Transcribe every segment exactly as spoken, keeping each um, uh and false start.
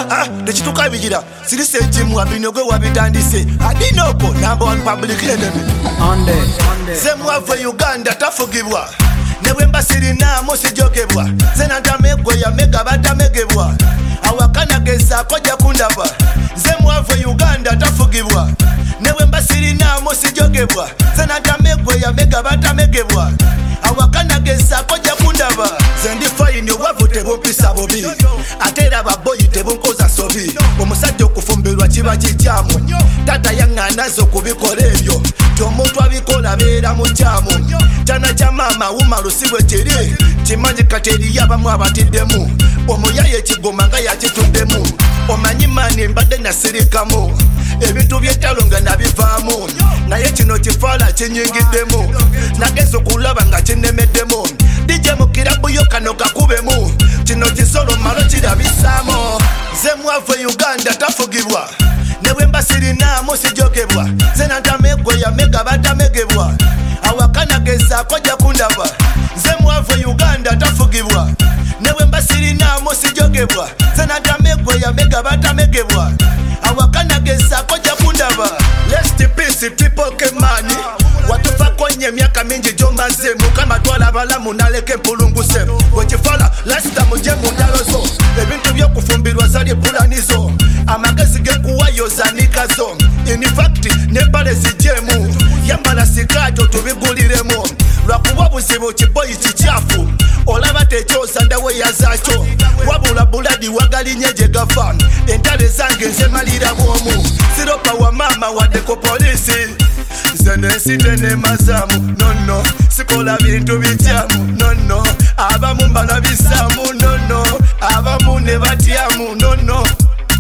ah tekituka bigira sirise timu abinogwe wabitandise adinoko number one public enemy Onde, onde. Zemwa for Uganda tafugibwa Newemba sirina musijokebwa Zenantamegwe ya mega batamegebwa Awakana gesa koja kundaba Zemwa for Uganda tafugibwa Newemba sirina musijokebwa Zenantamegwe ya mega batamegebwa Awakana gesa koja kundaba Zendifa ini wavu tebumpisa bobi Atera baboyi tebunkoza sobi Omusajja okufumbirwa kiba kikyamu Tata yanganazo kubikola ebyo Tomuntu abikola beera mukyamu Tana kya mama wuma lusibwe kiri Kimanyi kateri yabamu abatiddemu Omuyaye ekigoma nga yakituddemu Omanyi mani mbadde nasirikamu Ebintu by'ettalo nga nabivaamu Naye kino kifaala kinyingiddemu Nageza okulaba nga kinnemeddemu Dije mu kirabu yo kano kakubemu Kino kisolo malo kirabisaamu Zemwavu e Uganda tafugibwa Newemba sirina musijokebwa Zenantamegwe ya mega batamegebwa Awakana geza koja kundaba Zemwavu e Uganda tafugibwa Newemba sirina musijokebwa Zenantamegwe ya mega batamegebwa Awakana geza koja kundaba Rest in peace people kemani Watufa kwenye miaka mingi jomaze Mukama twala balamu naleke mpulunguse Wechifala lasta muje mundalozo Ebintu byo kufumbirwa zali pulanizo Amagezi gekuwayo zanikazo In fact nepale zijemu Yambala sikato tubiguliremu Lwakuwa buzibu kiboyi kichafu Olaba techoza ndawe ya zacho Wabula buladi wagali nyeje gafa Entale zange nzemalira mwomu Siropa wa mama wadeko polisi Zene sitene mazamu No no Sikola bintu bichamu No no Abamu mbala bisamu No no Abamu nebatiamu No no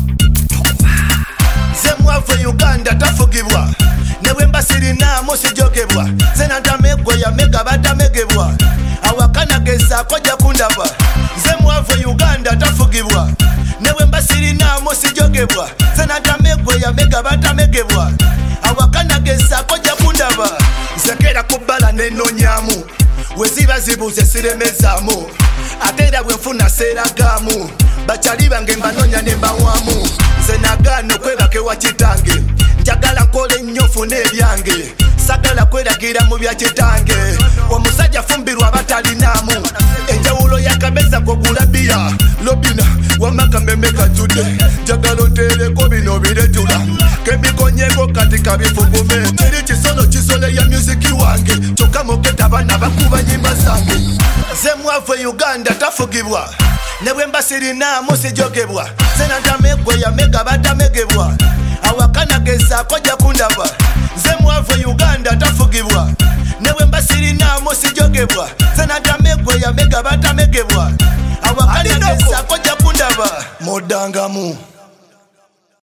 Zemwavu e Uganda tafugibwa Newemba sirina musijokebwa Zenantamegwe ya mega batamegebwa Awakana geza koja kundaba Zemwavu e Uganda tafugibwa Newemba sirina musijokebwa Zenantamegwe ya mega batamegebwa Awakana geza koja kundaba Zekera kubala nenonyamu Weziba zibuze siremezamu Atera bwenfuna seragamu Bachali bange mbanonya nembawamu Zenagano kwebake wachitange Njagala nkole nnyo nebyange Sagala kweragira mu bya kitange Omusajja fumbirwa batalinamu Enjawulo yakabeza kogula bia Lobina wamaka meme katude Njagala ntereko bino biretula Kebikonyeko kati kabifugume Kiri kisolo kisole ya musiki wange Choka moketa bana bakuba nyimba zange Zemwavu e Uganda tafugibwa Newemba sirina musijokebwa Zenantamegwe ya mega batamegebwa Awakana geza koja kundaba Zemwavu e Uganda tafugibwa Newemba sirina musijokebwa Zenantamegwe ya mega batamegebwa Awakana geza koja kundaba Modangamu